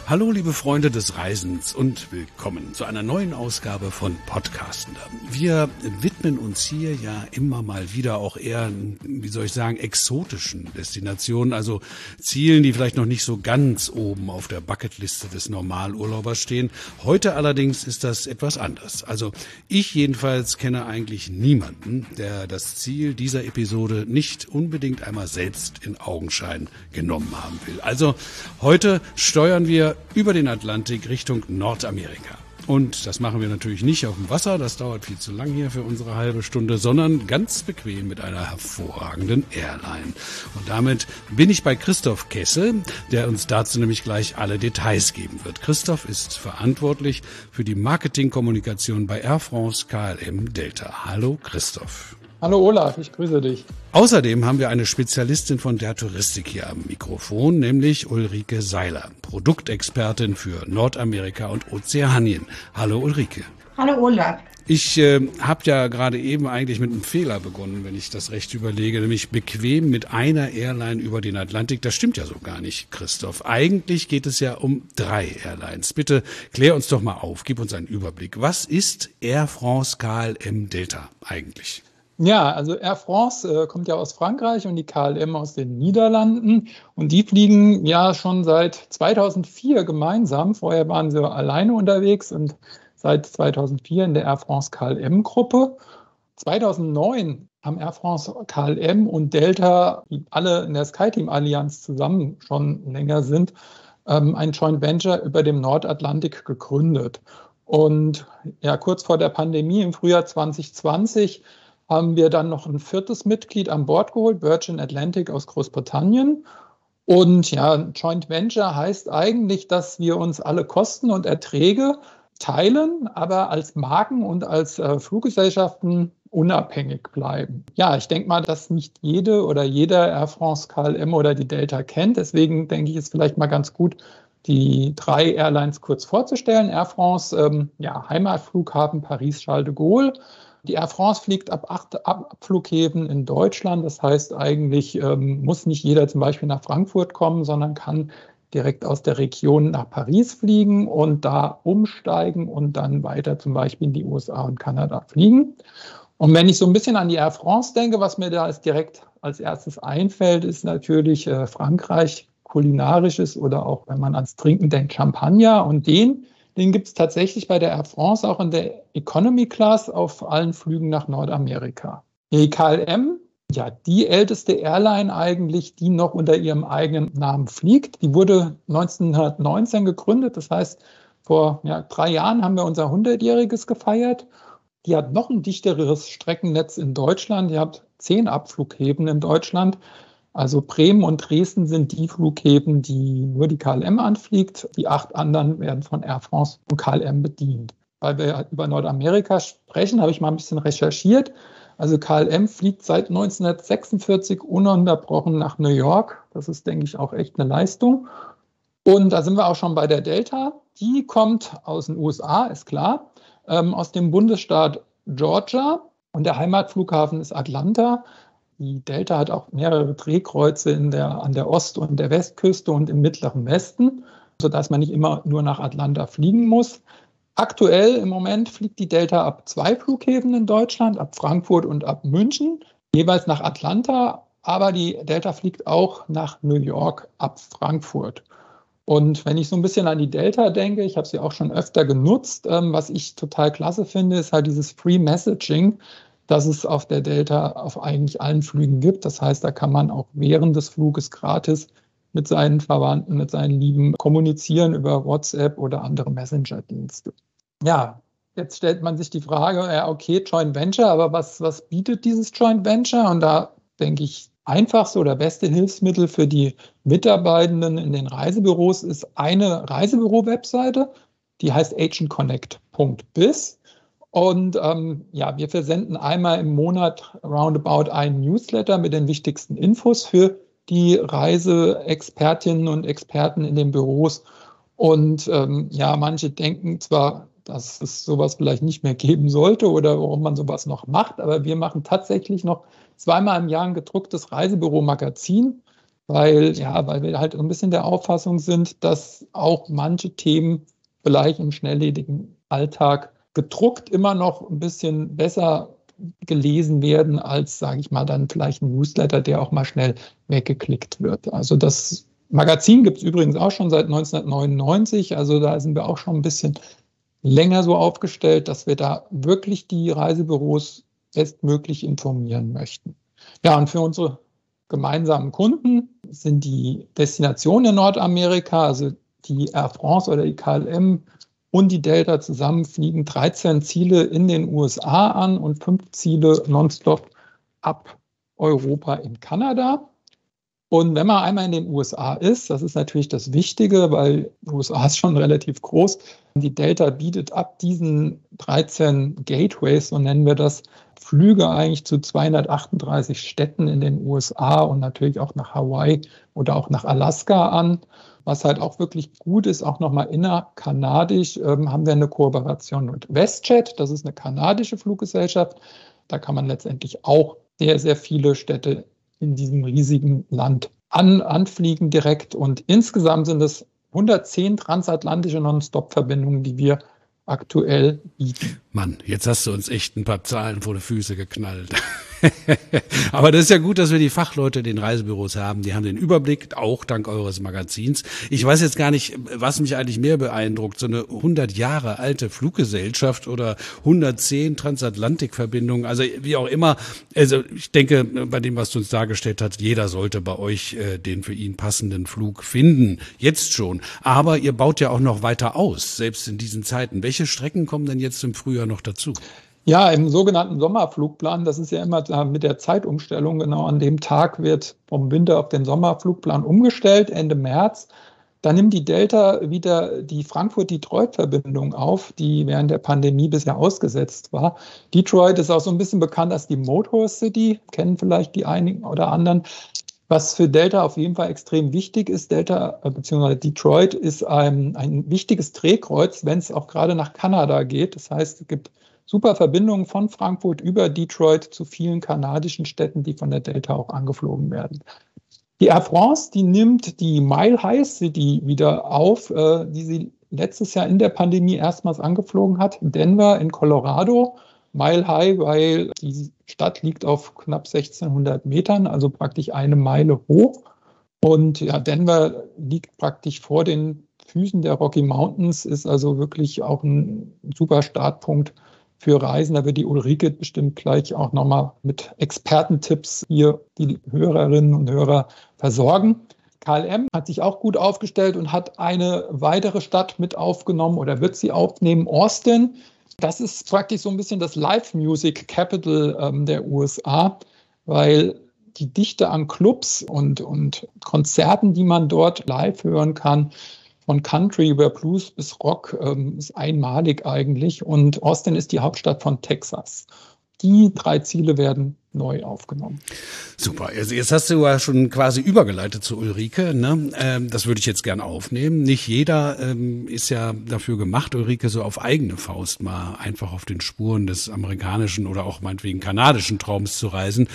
Hallo liebe Freunde des Reisens und willkommen zu einer neuen Ausgabe von Podcastender. Wir widmen uns hier ja immer mal wieder auch eher, exotischen Destinationen, also Zielen, die vielleicht noch nicht so ganz oben auf der Bucketliste des Normalurlaubers stehen. Heute allerdings ist das etwas anders. Also ich jedenfalls kenne eigentlich niemanden, der das Ziel dieser Episode nicht unbedingt einmal selbst in Augenschein genommen haben will. Also heute steuern wir über den Atlantik Richtung Nordamerika. Und das machen wir natürlich nicht auf dem Wasser, das dauert viel zu lang hier für unsere halbe Stunde, sondern ganz bequem mit einer hervorragenden Airline. Und damit bin ich bei Christoph Kessel, der uns dazu nämlich gleich alle Details geben wird. Christoph ist verantwortlich für die Marketingkommunikation bei Air France KLM Delta. Hallo Christoph. Hallo Olaf, ich grüße dich. Außerdem haben wir eine Spezialistin von der Touristik hier am Mikrofon, nämlich Ulrike Seiler, Produktexpertin für Nordamerika und Ozeanien. Hallo Ulrike. Hallo Olaf. Ich habe ja gerade eben eigentlich mit einem Fehler begonnen, wenn ich das recht überlege, nämlich bequem mit einer Airline über den Atlantik. Das stimmt ja so gar nicht, Christoph. Eigentlich geht es ja um 3 Airlines. Bitte klär uns doch mal auf, gib uns einen Überblick. Was ist Air France KLM Delta eigentlich? Ja, also Air France kommt ja aus Frankreich und die KLM aus den Niederlanden. Und die fliegen ja schon seit 2004 gemeinsam. Vorher waren sie alleine unterwegs und seit 2004 in der Air France KLM-Gruppe. 2009 haben Air France KLM und Delta, die alle in der SkyTeam-Allianz zusammen schon länger sind, ein Joint Venture über dem Nordatlantik gegründet. Und ja, kurz vor der Pandemie im Frühjahr 2020 haben wir dann noch ein 4. Mitglied an Bord geholt, Virgin Atlantic aus Großbritannien. Und ja, Joint Venture heißt eigentlich, dass wir uns alle Kosten und Erträge teilen, aber als Marken und als Fluggesellschaften unabhängig bleiben. Ja, ich denke mal, dass nicht jede oder jeder Air France KLM oder die Delta kennt. Deswegen denke ich, ist vielleicht mal ganz gut, die 3 Airlines kurz vorzustellen. Air France, Heimatflughafen Paris-Charles de Gaulle. Die Air France fliegt ab 8 Abflughäfen in Deutschland. Das heißt, eigentlich muss nicht jeder zum Beispiel nach Frankfurt kommen, sondern kann direkt aus der Region nach Paris fliegen und da umsteigen und dann weiter zum Beispiel in die USA und Kanada fliegen. Und wenn ich so ein bisschen an die Air France denke, was mir da direkt als erstes einfällt, ist natürlich Frankreich, kulinarisches oder auch, wenn man ans Trinken denkt, Champagner. Und den gibt es tatsächlich bei der Air France auch in der Economy Class auf allen Flügen nach Nordamerika. Die KLM, ja, die älteste Airline eigentlich, die noch unter ihrem eigenen Namen fliegt. Die wurde 1919 gegründet, das heißt, vor 3 Jahren haben wir unser 100-jähriges gefeiert. Die hat noch ein dichteres Streckennetz in Deutschland. Die hat 10 Abflughäfen in Deutschland. Also Bremen und Dresden sind die Flughäfen, die nur die KLM anfliegt. Die 8 anderen werden von Air France und KLM bedient. Weil wir über Nordamerika sprechen, habe ich mal ein bisschen recherchiert. Also KLM fliegt seit 1946 ununterbrochen nach New York. Das ist, denke ich, auch echt eine Leistung. Und da sind wir auch schon bei der Delta. Die kommt aus den USA, ist klar, aus dem Bundesstaat Georgia. Und der Heimatflughafen ist Atlanta. Die Delta hat auch mehrere Drehkreuze an der Ost- und der Westküste und im Mittleren Westen, sodass man nicht immer nur nach Atlanta fliegen muss. Aktuell im Moment fliegt die Delta ab 2 Flughäfen in Deutschland, ab Frankfurt und ab München, jeweils nach Atlanta. Aber die Delta fliegt auch nach New York ab Frankfurt. Und wenn ich so ein bisschen an die Delta denke, ich habe sie auch schon öfter genutzt, was ich total klasse finde, ist halt dieses Free Messaging, dass es auf der Delta auf eigentlich allen Flügen gibt. Das heißt, da kann man auch während des Fluges gratis mit seinen Verwandten, mit seinen Lieben kommunizieren über WhatsApp oder andere Messenger-Dienste. Ja, jetzt stellt man sich die Frage, ja okay, Joint Venture, aber was bietet dieses Joint Venture? Und da denke ich, einfachste oder beste Hilfsmittel für die Mitarbeitenden in den Reisebüros ist eine Reisebüro-Webseite, die heißt agentconnect.biz. Und wir versenden einmal im Monat roundabout einen Newsletter mit den wichtigsten Infos für die Reiseexpertinnen und Experten in den Büros. Und manche denken zwar, dass es sowas vielleicht nicht mehr geben sollte oder warum man sowas noch macht, aber wir machen tatsächlich noch 2-mal im Jahr ein gedrucktes Reisebüro-Magazin weil wir halt ein bisschen der Auffassung sind, dass auch manche Themen vielleicht im schnelllebigen Alltag gedruckt immer noch ein bisschen besser gelesen werden als, sage ich mal, dann vielleicht ein Newsletter, der auch mal schnell weggeklickt wird. Also das Magazin gibt es übrigens auch schon seit 1999, also da sind wir auch schon ein bisschen länger so aufgestellt, dass wir da wirklich die Reisebüros bestmöglich informieren möchten. Ja, und für unsere gemeinsamen Kunden sind die Destinationen in Nordamerika, also die Air France oder die KLM und die Delta zusammen fliegen 13 Ziele in den USA an und 5 Ziele nonstop ab Europa in Kanada. Und wenn man einmal in den USA ist, das ist natürlich das Wichtige, weil die USA ist schon relativ groß. Die Delta bietet ab diesen 13 Gateways, so nennen wir das, Flüge eigentlich zu 238 Städten in den USA und natürlich auch nach Hawaii oder auch nach Alaska an. Was halt auch wirklich gut ist, auch nochmal innerkanadisch, haben wir eine Kooperation mit WestJet. Das ist eine kanadische Fluggesellschaft. Da kann man letztendlich auch sehr, sehr viele Städte in diesem riesigen Land anfliegen direkt. Und insgesamt sind es 110 transatlantische Non-Stop-Verbindungen, die wir aktuell bieten. Mann, jetzt hast du uns echt ein paar Zahlen vor die Füße geknallt. Aber das ist ja gut, dass wir die Fachleute in den Reisebüros haben. Die haben den Überblick, auch dank eures Magazins. Ich weiß jetzt gar nicht, was mich eigentlich mehr beeindruckt. So eine 100 Jahre alte Fluggesellschaft oder 110 Transatlantikverbindungen. Also wie auch immer. Also ich denke, bei dem, was du uns dargestellt hast, jeder sollte bei euch den für ihn passenden Flug finden. Jetzt schon. Aber ihr baut ja auch noch weiter aus, selbst in diesen Zeiten. Welche Strecken kommen denn jetzt im Frühjahr noch dazu? Ja, im sogenannten Sommerflugplan, das ist ja immer mit der Zeitumstellung, genau an dem Tag wird vom Winter auf den Sommerflugplan umgestellt, Ende März. Da nimmt die Delta wieder die Frankfurt-Detroit-Verbindung auf, die während der Pandemie bisher ausgesetzt war. Detroit ist auch so ein bisschen bekannt als die Motor City, kennen vielleicht die einigen oder anderen. Was für Delta auf jeden Fall extrem wichtig ist, Delta bzw. Detroit ist ein wichtiges Drehkreuz, wenn es auch gerade nach Kanada geht. Das heißt, es gibt super Verbindungen von Frankfurt über Detroit zu vielen kanadischen Städten, die von der Delta auch angeflogen werden. Die Air France, die nimmt die Mile High City wieder auf, die sie letztes Jahr in der Pandemie erstmals angeflogen hat. Denver in Colorado, Mile High, weil die Stadt liegt auf knapp 1600 Metern, also praktisch eine Meile hoch. Und ja, Denver liegt praktisch vor den Füßen der Rocky Mountains, ist also wirklich auch ein super Startpunkt für Reisen. Da wird die Ulrike bestimmt gleich auch nochmal mit Expertentipps hier die Hörerinnen und Hörer versorgen. KLM hat sich auch gut aufgestellt und hat eine weitere Stadt mit aufgenommen oder wird sie aufnehmen, Austin. Das ist praktisch so ein bisschen das Live-Music Capital der USA, weil die Dichte an Clubs und Konzerten, die man dort live hören kann, von Country über Blues bis Rock, ist einmalig eigentlich. Und Austin ist die Hauptstadt von Texas. Die 3 Ziele werden neu aufgenommen. Super. Jetzt hast du ja schon quasi übergeleitet zu Ulrike, ne? Das würde ich jetzt gern aufnehmen. Nicht jeder ist ja dafür gemacht, Ulrike so auf eigene Faust mal einfach auf den Spuren des amerikanischen oder auch meinetwegen kanadischen Traums zu reisen.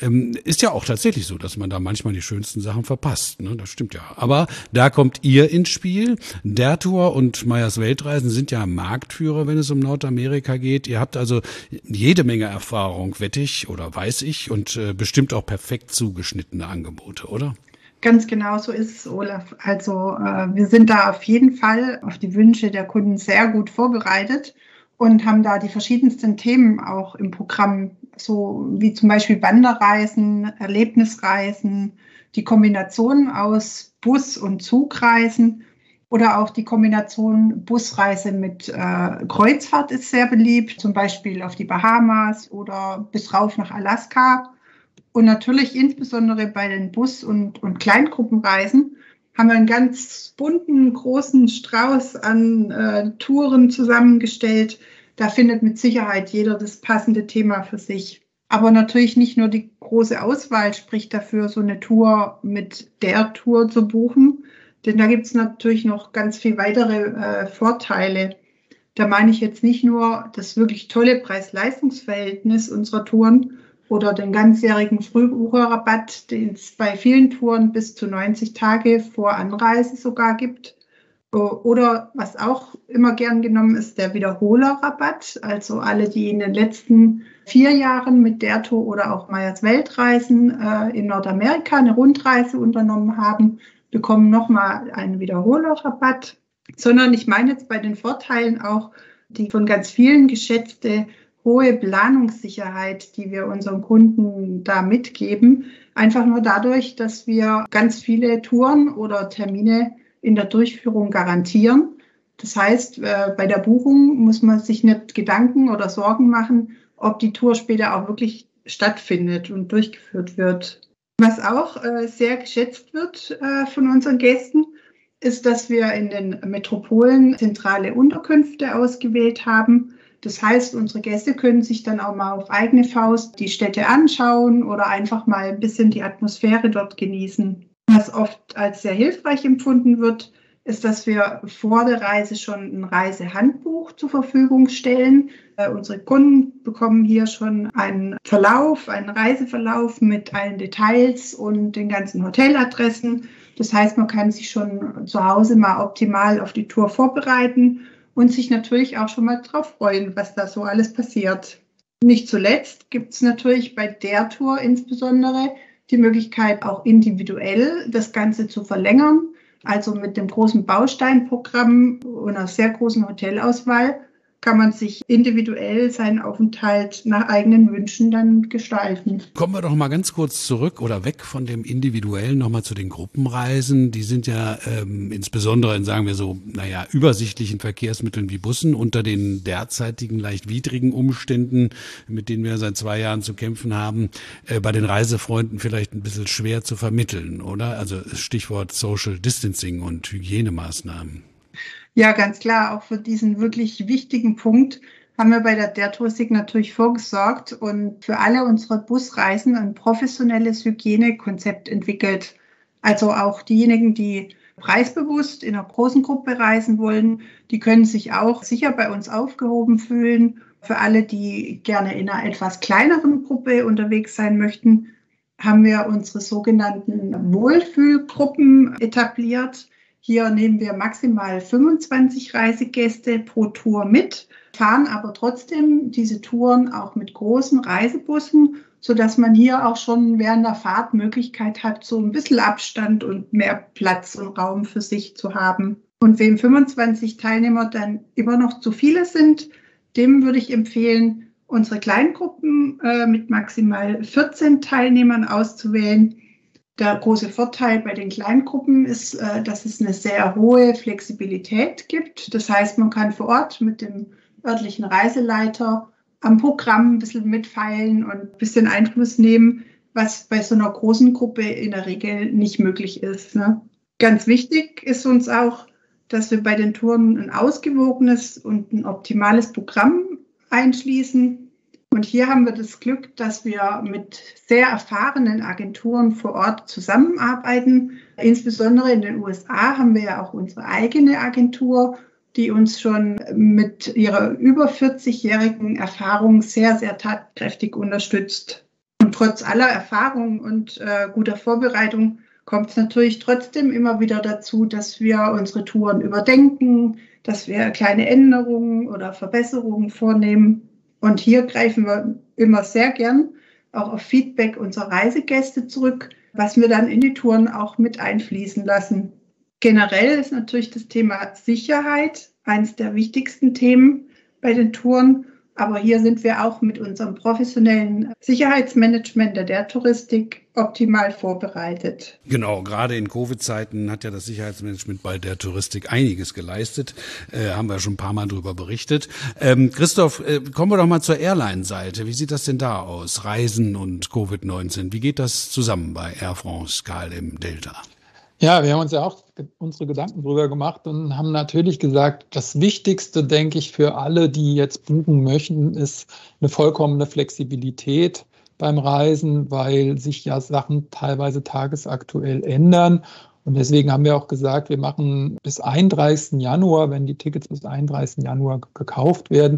Ist ja auch tatsächlich so, dass man da manchmal die schönsten Sachen verpasst, ne? Das stimmt ja. Aber da kommt ihr ins Spiel. Der Tour und Meyers Weltreisen sind ja Marktführer, wenn es um Nordamerika geht. Ihr habt also jede Menge Erfahrung, wette ich oder weiß ich, und bestimmt auch perfekt zugeschnittene Angebote, oder? Ganz genau so ist es, Olaf. Also wir sind da auf jeden Fall auf die Wünsche der Kunden sehr gut vorbereitet und haben da die verschiedensten Themen auch im Programm, so wie zum Beispiel Wanderreisen, Erlebnisreisen, die Kombination aus Bus- und Zugreisen oder auch die Kombination Busreise mit Kreuzfahrt ist sehr beliebt, zum Beispiel auf die Bahamas oder bis rauf nach Alaska. Und natürlich insbesondere bei den Bus- und Kleingruppenreisen haben wir einen ganz bunten, großen Strauß an Touren zusammengestellt. Da findet mit Sicherheit jeder das passende Thema für sich. Aber natürlich nicht nur die große Auswahl spricht dafür, so eine Tour mit der Tour zu buchen, denn da gibt es natürlich noch ganz viel weitere Vorteile. Da meine ich jetzt nicht nur das wirklich tolle Preis-Leistungs-Verhältnis unserer Touren, oder den ganzjährigen Frühbucherrabatt, den es bei vielen Touren bis zu 90 Tage vor Anreise sogar gibt. Oder was auch immer gern genommen ist, der Wiederholerrabatt. Also alle, die in den letzten 4 Jahren mit der Tour oder auch Meyers Weltreisen in Nordamerika eine Rundreise unternommen haben, bekommen nochmal einen Wiederholerrabatt. Sondern ich meine jetzt bei den Vorteilen auch die von ganz vielen geschätzte hohe Planungssicherheit, die wir unseren Kunden da mitgeben. Einfach nur dadurch, dass wir ganz viele Touren oder Termine in der Durchführung garantieren. Das heißt, bei der Buchung muss man sich nicht Gedanken oder Sorgen machen, ob die Tour später auch wirklich stattfindet und durchgeführt wird. Was auch sehr geschätzt wird von unseren Gästen, ist, dass wir in den Metropolen zentrale Unterkünfte ausgewählt haben. Das heißt, unsere Gäste können sich dann auch mal auf eigene Faust die Städte anschauen oder einfach mal ein bisschen die Atmosphäre dort genießen. Was oft als sehr hilfreich empfunden wird, ist, dass wir vor der Reise schon ein Reisehandbuch zur Verfügung stellen. Unsere Kunden bekommen hier schon einen Reiseverlauf mit allen Details und den ganzen Hoteladressen. Das heißt, man kann sich schon zu Hause mal optimal auf die Tour vorbereiten und sich natürlich auch schon mal drauf freuen, was da so alles passiert. Nicht zuletzt gibt es natürlich bei der Tour insbesondere die Möglichkeit, auch individuell das Ganze zu verlängern. Also mit dem großen Bausteinprogramm und einer sehr großen Hotelauswahl kann man sich individuell seinen Aufenthalt nach eigenen Wünschen dann gestalten. Kommen wir doch mal ganz kurz zurück oder weg von dem Individuellen nochmal zu den Gruppenreisen. Die sind ja insbesondere in, sagen wir so, übersichtlichen Verkehrsmitteln wie Bussen unter den derzeitigen leicht widrigen Umständen, mit denen wir seit 2 Jahren zu kämpfen haben, bei den Reisefreunden vielleicht ein bisschen schwer zu vermitteln, oder? Also Stichwort Social Distancing und Hygienemaßnahmen. Ja, ganz klar. Auch für diesen wirklich wichtigen Punkt haben wir bei der Touristik natürlich vorgesorgt und für alle unsere Busreisen ein professionelles Hygienekonzept entwickelt. Also auch diejenigen, die preisbewusst in einer großen Gruppe reisen wollen, die können sich auch sicher bei uns aufgehoben fühlen. Für alle, die gerne in einer etwas kleineren Gruppe unterwegs sein möchten, haben wir unsere sogenannten Wohlfühlgruppen etabliert. Hier nehmen wir maximal 25 Reisegäste pro Tour mit, fahren aber trotzdem diese Touren auch mit großen Reisebussen, sodass man hier auch schon während der Fahrt Möglichkeit hat, so ein bisschen Abstand und mehr Platz und Raum für sich zu haben. Und wem 25 Teilnehmer dann immer noch zu viele sind, dem würde ich empfehlen, unsere Kleingruppen mit maximal 14 Teilnehmern auszuwählen. Der große Vorteil bei den Kleingruppen ist, dass es eine sehr hohe Flexibilität gibt. Das heißt, man kann vor Ort mit dem örtlichen Reiseleiter am Programm ein bisschen mitfeilen und ein bisschen Einfluss nehmen, was bei so einer großen Gruppe in der Regel nicht möglich ist, ne? Ganz wichtig ist uns auch, dass wir bei den Touren ein ausgewogenes und ein optimales Programm einschließen. Und hier haben wir das Glück, dass wir mit sehr erfahrenen Agenturen vor Ort zusammenarbeiten. Insbesondere in den USA haben wir ja auch unsere eigene Agentur, die uns schon mit ihrer über 40-jährigen Erfahrung sehr, sehr tatkräftig unterstützt. Und trotz aller Erfahrung und guter Vorbereitung kommt es natürlich trotzdem immer wieder dazu, dass wir unsere Touren überdenken, dass wir kleine Änderungen oder Verbesserungen vornehmen. Und hier greifen wir immer sehr gern auch auf Feedback unserer Reisegäste zurück, was wir dann in die Touren auch mit einfließen lassen. Generell ist natürlich das Thema Sicherheit eines der wichtigsten Themen bei den Touren. Aber hier sind wir auch mit unserem professionellen Sicherheitsmanagement der Touristik optimal vorbereitet. Genau, gerade in Covid-Zeiten hat ja das Sicherheitsmanagement bei der Touristik einiges geleistet. Haben wir schon ein paar Mal drüber berichtet. Christoph, kommen wir doch mal zur Airline-Seite. Wie sieht das denn da aus? Reisen und Covid-19. Wie geht das zusammen bei Air France, KLM, Delta? Ja, wir haben uns ja auch unsere Gedanken drüber gemacht und haben natürlich gesagt, das Wichtigste, denke ich, für alle, die jetzt buchen möchten, ist eine vollkommene Flexibilität beim Reisen, weil sich ja Sachen teilweise tagesaktuell ändern. Und deswegen haben wir auch gesagt, wir machen bis 31. Januar, wenn die Tickets bis 31. Januar gekauft werden,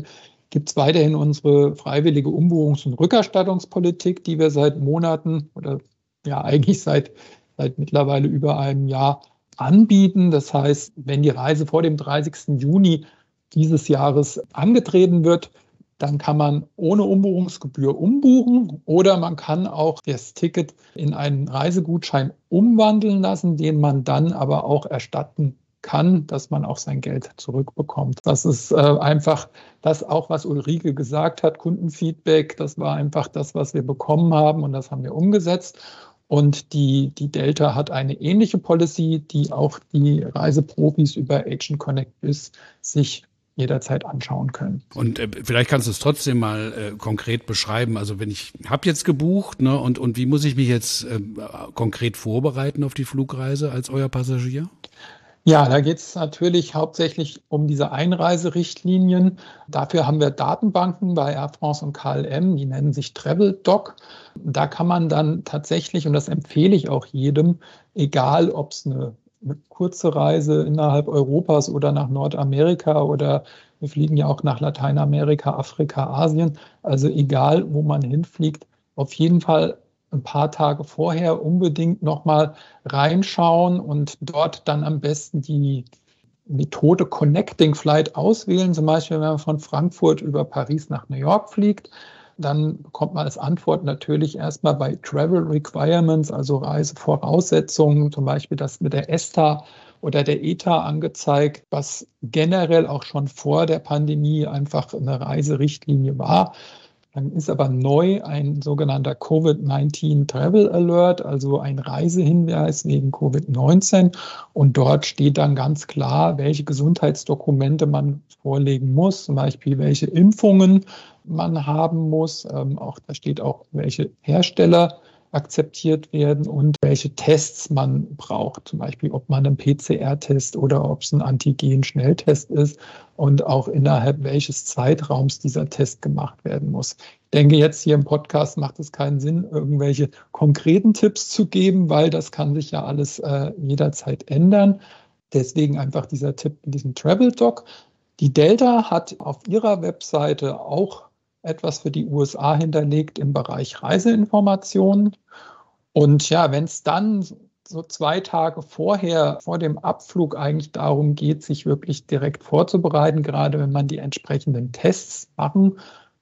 gibt es weiterhin unsere freiwillige Umbuchungs- und Rückerstattungspolitik, die wir seit Monaten oder ja eigentlich seit mittlerweile über einem Jahr anbieten. Das heißt, wenn die Reise vor dem 30. Juni dieses Jahres angetreten wird, dann kann man ohne Umbuchungsgebühr umbuchen oder man kann auch das Ticket in einen Reisegutschein umwandeln lassen, den man dann aber auch erstatten kann, dass man auch sein Geld zurückbekommt. Das ist einfach das auch, was Ulrike gesagt hat, Kundenfeedback, das war einfach das, was wir bekommen haben und das haben wir umgesetzt. Und die Delta hat eine ähnliche Policy, die auch die Reiseprofis über Agent Connect Biz sich jederzeit anschauen können. Und vielleicht kannst du es trotzdem mal konkret beschreiben. Also wenn ich habe jetzt gebucht, ne, und wie muss ich mich jetzt konkret vorbereiten auf die Flugreise als euer Passagier? Ja, da geht es natürlich hauptsächlich um diese Einreiserichtlinien. Dafür haben wir Datenbanken bei Air France und KLM, die nennen sich TravelDoc. Da kann man dann tatsächlich, und das empfehle ich auch jedem, egal ob es eine kurze Reise innerhalb Europas oder nach Nordamerika oder wir fliegen ja auch nach Lateinamerika, Afrika, Asien, also egal, wo man hinfliegt, auf jeden Fall ein paar Tage vorher unbedingt nochmal reinschauen und dort dann am besten die Methode Connecting Flight auswählen. Zum Beispiel, wenn man von Frankfurt über Paris nach New York fliegt, dann bekommt man als Antwort natürlich erstmal bei Travel Requirements, also Reisevoraussetzungen, zum Beispiel das mit der ESTA oder der ETA angezeigt, was generell auch schon vor der Pandemie einfach eine Reiserichtlinie war. Dann ist aber neu ein sogenannter Covid-19 Travel Alert, also ein Reisehinweis wegen Covid-19. Und dort steht dann ganz klar, welche Gesundheitsdokumente man vorlegen muss, zum Beispiel welche Impfungen man haben muss. Da steht auch, welche Hersteller akzeptiert werden und welche Tests man braucht, zum Beispiel ob man einen PCR-Test oder ob es ein Antigen-Schnelltest ist und auch innerhalb welches Zeitraums dieser Test gemacht werden muss. Ich denke, jetzt hier im Podcast macht es keinen Sinn, irgendwelche konkreten Tipps zu geben, weil das kann sich ja alles jederzeit ändern. Deswegen einfach dieser Tipp in diesem TravelDoc. Die Delta hat auf ihrer Webseite auch etwas für die USA hinterlegt im Bereich Reiseinformationen. Und ja, wenn es dann so 2 Tage vorher, vor dem Abflug eigentlich darum geht, sich wirklich direkt vorzubereiten, gerade wenn man die entsprechenden Tests machen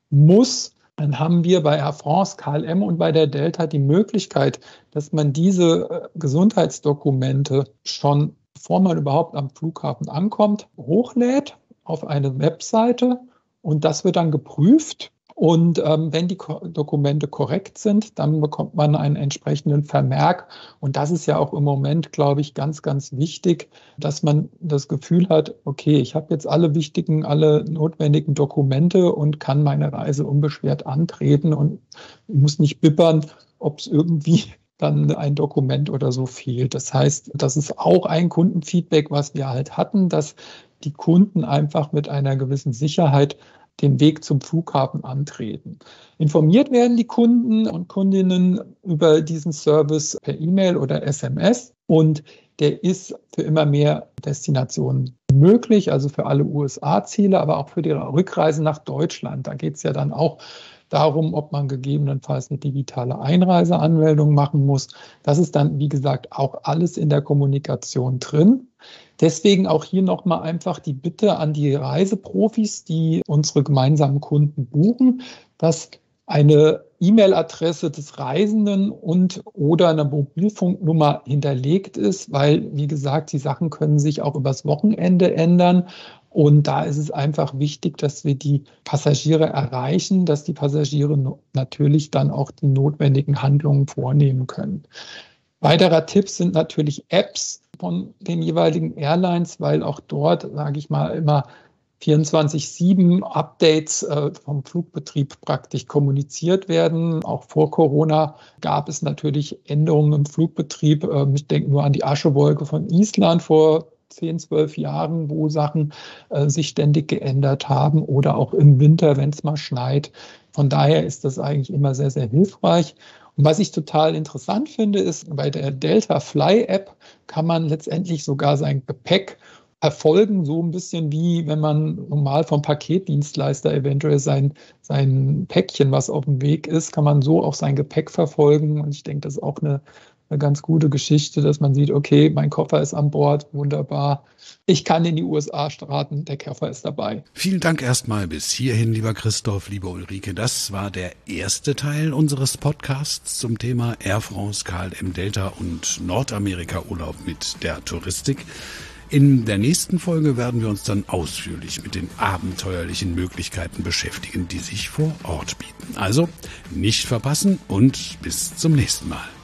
muss, dann haben wir bei Air France, KLM und bei der Delta die Möglichkeit, dass man diese Gesundheitsdokumente schon, bevor man überhaupt am Flughafen ankommt, hochlädt auf eine Webseite. Und das wird dann geprüft. Und wenn die Dokumente korrekt sind, dann bekommt man einen entsprechenden Vermerk. Und das ist ja auch im Moment, glaube ich, ganz, ganz wichtig, dass man das Gefühl hat, okay, ich habe jetzt alle notwendigen Dokumente und kann meine Reise unbeschwert antreten und muss nicht bibbern, ob es irgendwie dann ein Dokument oder so fehlt. Das heißt, das ist auch ein Kundenfeedback, was wir halt hatten, dass die Kunden einfach mit einer gewissen Sicherheit den Weg zum Flughafen antreten. Informiert werden die Kunden und Kundinnen über diesen Service per E-Mail oder SMS und der ist für immer mehr Destinationen möglich, also für alle USA-Ziele, aber auch für die Rückreise nach Deutschland. Da geht es ja dann auch darum, ob man gegebenenfalls eine digitale Einreiseanmeldung machen muss. Das ist dann, wie gesagt, auch alles in der Kommunikation drin. Deswegen auch hier nochmal einfach die Bitte an die Reiseprofis, die unsere gemeinsamen Kunden buchen, dass eine E-Mail-Adresse des Reisenden und oder eine Mobilfunknummer hinterlegt ist, weil, wie gesagt, die Sachen können sich auch übers Wochenende ändern. Und da ist es einfach wichtig, dass wir die Passagiere erreichen, dass die Passagiere natürlich dann auch die notwendigen Handlungen vornehmen können. Weiterer Tipp sind natürlich Apps von den jeweiligen Airlines, weil auch dort, sage ich mal, immer 24/7 Updates vom Flugbetrieb praktisch kommuniziert werden. Auch vor Corona gab es natürlich Änderungen im Flugbetrieb. Ich denke nur an die Aschewolke von Island vor 10, 12 Jahren, wo Sachen sich ständig geändert haben oder auch im Winter, wenn es mal schneit. Von daher ist das eigentlich immer sehr, sehr hilfreich. Und was ich total interessant finde, ist, bei der Delta Fly App kann man letztendlich sogar sein Gepäck verfolgen, so ein bisschen wie wenn man normal vom Paketdienstleister eventuell sein Päckchen, was auf dem Weg ist, kann man so auch sein Gepäck verfolgen. Und ich denke, das ist auch eine ganz gute Geschichte, dass man sieht, okay, mein Koffer ist an Bord, wunderbar. Ich kann in die USA starten, der Koffer ist dabei. Vielen Dank erstmal bis hierhin, lieber Christoph, liebe Ulrike. Das war der erste Teil unseres Podcasts zum Thema Air France, KLM Delta und Nordamerika-Urlaub mit der Touristik. In der nächsten Folge werden wir uns dann ausführlich mit den abenteuerlichen Möglichkeiten beschäftigen, die sich vor Ort bieten. Also nicht verpassen und bis zum nächsten Mal.